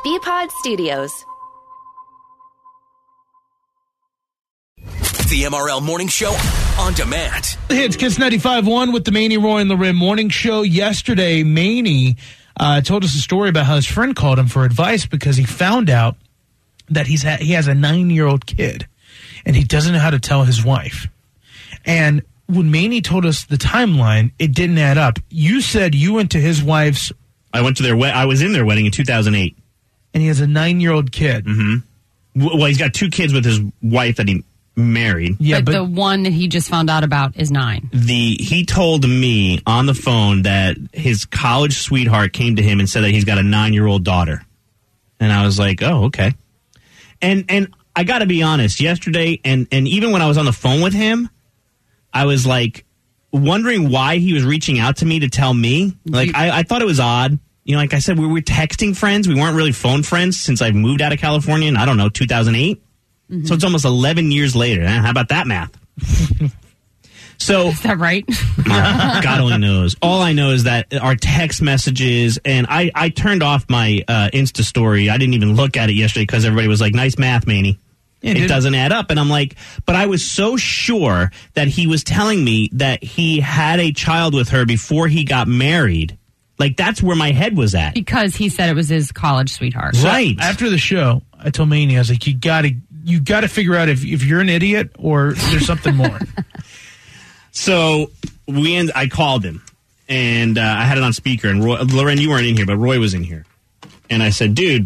BPod Studios. The MRL Morning Show on demand. It's Kiss 95.1 with the Maney, Roy, and Loren Morning Show. Yesterday, Maney told us a story about how his friend called him for advice because he found out that he has a 9-year-old kid, and he doesn't know how to tell his wife. And when Maney told us the timeline, it didn't add up. You said you went to his wife's... I went to their I was in their wedding in 2008. And he has a 9-year-old kid. Mm-hmm. Well, he's got 2 kids with his wife that he married. Yeah, but the one that he just found out about is 9. He told me on the phone that his college sweetheart came to him and said that he's got a 9-year-old daughter. And I was like, oh, okay. And I got to be honest, yesterday, and even when I was on the phone with him, I was like wondering why he was reaching out to me to tell me. Like, I thought it was odd. You know, like I said, we were texting friends. We weren't really phone friends since I moved out of California in, 2008. Mm-hmm. So it's almost 11 years later. How about that math? So is that right? God only knows. All I know is that our text messages, and I turned off my Insta story. I didn't even look at it yesterday because everybody was like, nice math, Maney. It doesn't add up. And I'm like, but I was so sure that he was telling me that he had a child with her before he got married. Like, that's where my head was at. Because he said it was his college sweetheart. Right. So after the show, I told Maney, I was like, you got to figure out if you're an idiot or there's something more. So I called him, and I had it on speaker. And Loren, you weren't in here, but Roy was in here. And I said, dude,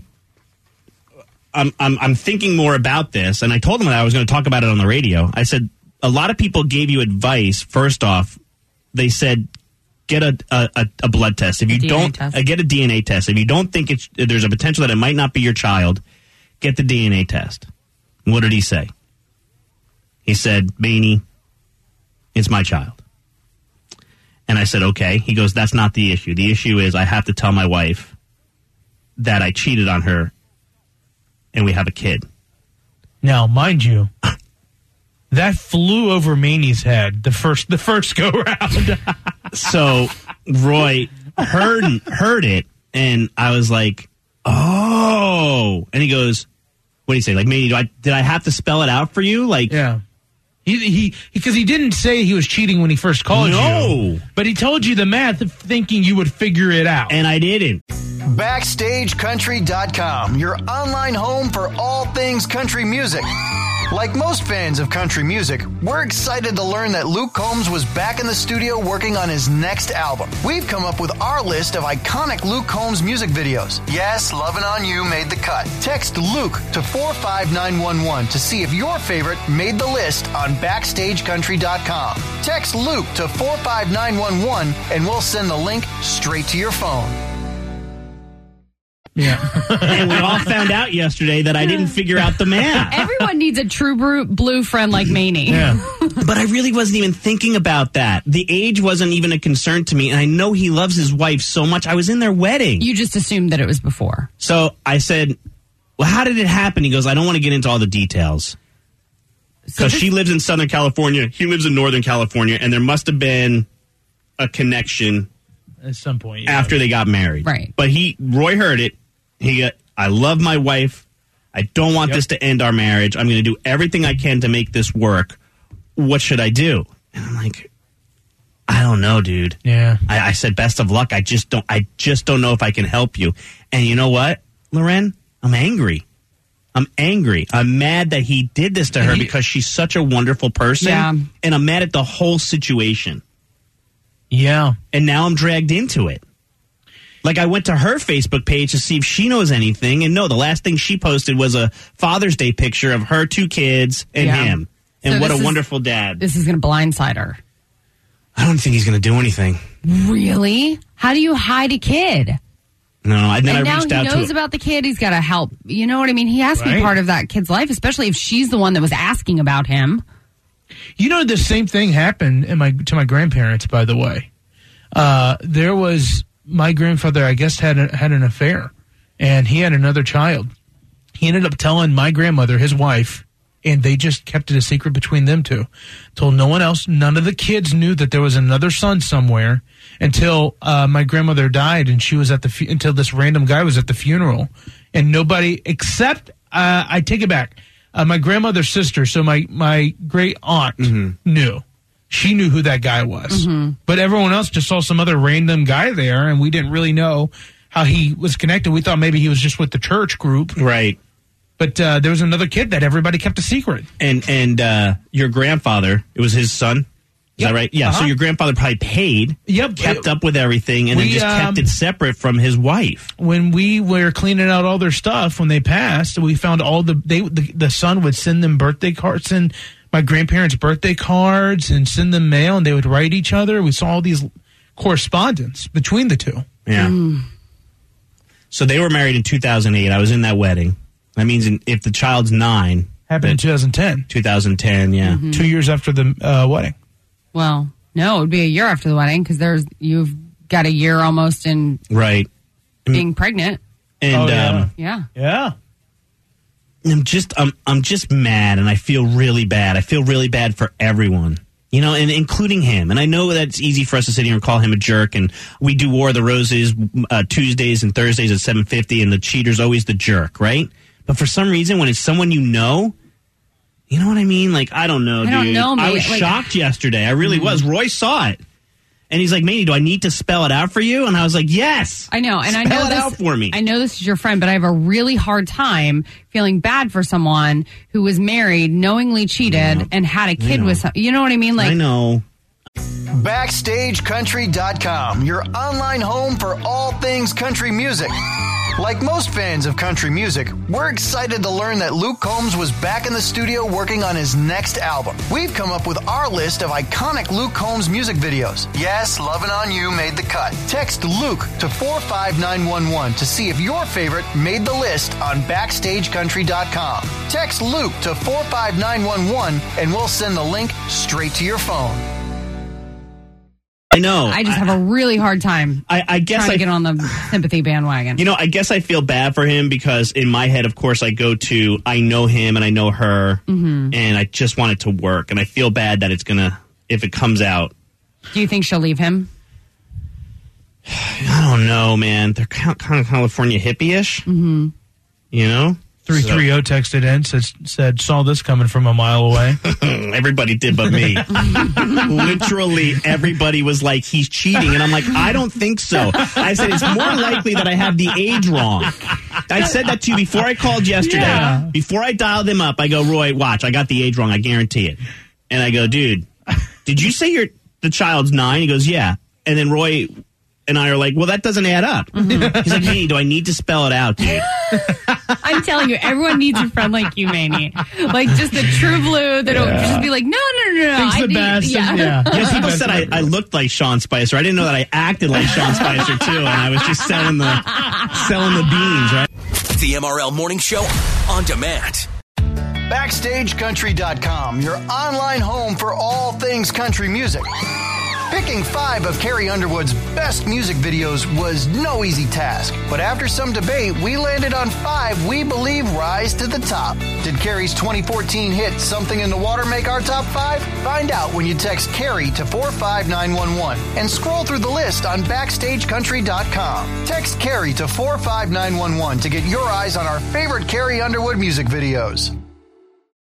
I'm thinking more about this. And I told him that I was going to talk about it on the radio. I said, a lot of people gave you advice. First off, they said, get a blood test. If you don't, get a DNA test. If you don't think there's a potential that it might not be your child, get the DNA test. What did he say? He said, Maney, it's my child. And I said, okay. He goes, that's not the issue. The issue is I have to tell my wife that I cheated on her and we have a kid. Now, mind you, that flew over Maney's head the first go round. So Roy heard it, and I was like, oh. And he goes, what do you say? Like, Maney, did I have to spell it out for you? Like, yeah. Because he didn't say he was cheating when he first called you. But he told you the math thinking you would figure it out. And I didn't. BackstageCountry.com, your online home for all things country music. Like most fans of country music, we're excited to learn that Luke Combs was back in the studio working on his next album. We've come up with our list of iconic Luke Combs music videos. Yes, Lovin' On You made the cut. Text Luke to 45911 to see if your favorite made the list on BackstageCountry.com. Text Luke to 45911 and we'll send the link straight to your phone. Yeah. And we all found out yesterday that I didn't figure out the math. Everyone needs a true blue friend like Maney. Yeah. But I really wasn't even thinking about that. The age wasn't even a concern to me, and I know he loves his wife so much. I was in their wedding. You just assumed that it was before. So I said, well, how did it happen? He goes, I don't want to get into all the details. Because she lives in Southern California, he lives in Northern California, and there must have been a connection at some point after they got married. Right. But Roy heard it. I love my wife. I don't want this to end our marriage. I'm going to do everything I can to make this work. What should I do? And I'm like, I don't know, dude. Yeah. I said, best of luck. I just don't know if I can help you. And you know what, Loren? I'm angry. I'm mad that he did this to her because she's such a wonderful person. Yeah. And I'm mad at the whole situation. Yeah. And now I'm dragged into it. Like, I went to her Facebook page to see if she knows anything, and no, the last thing she posted was a Father's Day picture of her 2 kids and him. And so what a wonderful dad. This is going to blindside her. I don't think he's going to do anything. Really? How do you hide a kid? No, and then and I now reached he out knows to about the kid. He's got to help. You know what I mean? He has to be part of that kid's life, especially if she's the one that was asking about him. You know, the same thing happened to my grandparents, by the way. There was... My grandfather, I guess, had an affair, and he had another child. He ended up telling my grandmother, his wife, and they just kept it a secret between them two. Told no one else. None of the kids knew that there was another son somewhere until my grandmother died, and she was until this random guy was at the funeral, and nobody except I take it back. My grandmother's sister, so my great aunt knew. She knew who that guy was. But everyone else just saw some other random guy there, and we didn't really know how he was connected. We thought maybe he was just with the church group. Right. But there was another kid that everybody kept a secret. And your grandfather, it was his son? Is that right? Yeah, so your grandfather probably paid, kept up with everything, and then just kept it separate from his wife. When we were cleaning out all their stuff when they passed, we found all the son would send them birthday cards, and my grandparents' birthday cards, and send them mail, and they would write each other. We saw all these correspondence between the two. Yeah. So they were married in 2008. I was in that wedding. That means if the child's 9. Happened in 2010. 2010, yeah. 2 years after the wedding. Well, no, it would be a year after the wedding because you've got a year almost in being pregnant. And yeah. I'm just mad, and I feel really bad. I feel really bad for everyone, and including him. And I know that it's easy for us to sit here and call him a jerk. And we do War of the Roses Tuesdays and Thursdays at 7:50, and the cheater's always the jerk, right? But for some reason, when it's someone you know what I mean? Like, I don't know, dude. I don't know, I was shocked yesterday. I really was. Roy saw it. And he's like, Manny, do I need to spell it out for you? And I was like, yes. I know. And spell I know it out for me. I know this is your friend, but I have a really hard time feeling bad for someone who was married, knowingly cheated, and had a kid with some. You know what I mean? Like, I know. BackstageCountry.com, your online home for all things country music. Like most fans of country music, we're excited to learn that Luke Combs was back in the studio working on his next album. We've come up with our list of iconic Luke Combs music videos. Yes, Lovin' On You made the cut. Text Luke to 45911 to see if your favorite made the list on BackstageCountry.com. Text Luke to 45911 and we'll send the link straight to your phone. I know. I just have a really hard time I guess trying to get on the sympathy bandwagon. I guess I feel bad for him because in my head, of course, I go to, I know him and I know her, and I just want it to work. And I feel bad that it's going to, if it comes out. Do you think she'll leave him? I don't know, man. They're kind of California hippie-ish, 330 texted in, said, saw this coming from a mile away. Everybody did but me. Literally, everybody was like, he's cheating. And I'm like, I don't think so. I said, it's more likely that I have the age wrong. I said that to you before I called yesterday. Yeah. Before I dialed him up, I go, Roy, watch, I got the age wrong. I guarantee it. And I go, dude, did you say the child's 9? He goes, yeah. And then Roy and I are like, well, that doesn't add up. He's like, hey, do I need to spell it out, dude? I'm telling you, everyone needs a friend like you, Manny. Like, just a true blue that'll just be like, no. Thinks the best. Yeah, people said I looked like Sean Spicer. I didn't know that I acted like Sean Spicer, too, and I was just selling the beans, right? The MRL Morning Show on demand. BackstageCountry.com, your online home for all things country music. Picking 5 of Carrie Underwood's best music videos was no easy task, but after some debate, we landed on 5 we believe rise to the top. Did Carrie's 2014 hit Something in the Water make our top 5? Find out when you text Carrie to 45911 and scroll through the list on BackstageCountry.com. Text Carrie to 45911 to get your eyes on our favorite Carrie Underwood music videos.